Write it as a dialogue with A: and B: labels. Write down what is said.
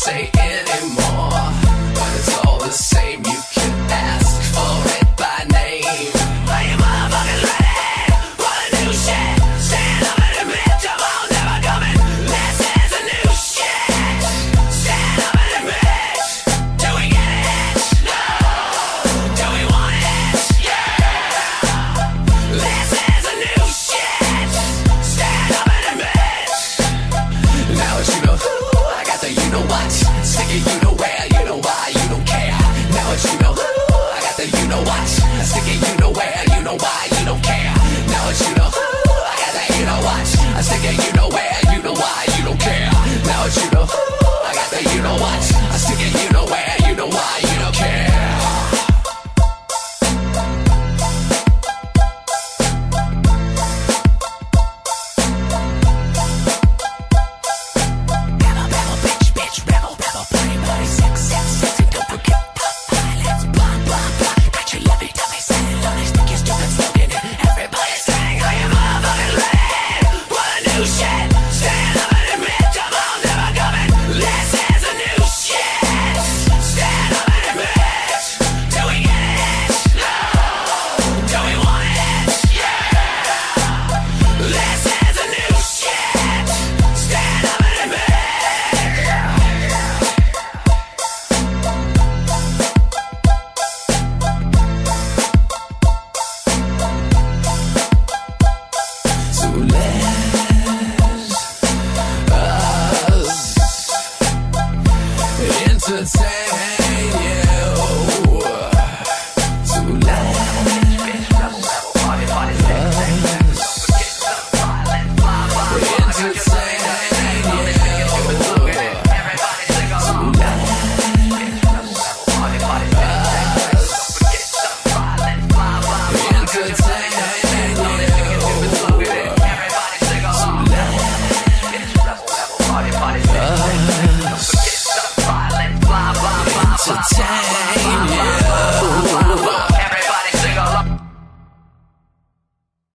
A: say anymore. But it's all the same, you can ask for it by name. Are you motherfuckers ready for the new shit? Stand up and admit you won't never coming. This is a new shit. Stand up and admit. Do we get it? No. Do we want it? Yeah. This is a new shit. Stand up and admit. Now that you know who, I got the you know what. Stick it you know where, you know why, you don't care. Now that you know who, I got the you know what. Stick it you know where, you know why, you don't care. Now that you know who, I got the you know what. I stick it you know where, you know why, you don't care. Now that you know who, I got the you know what. I stick it you know where, you know why, you don't care. Entertain.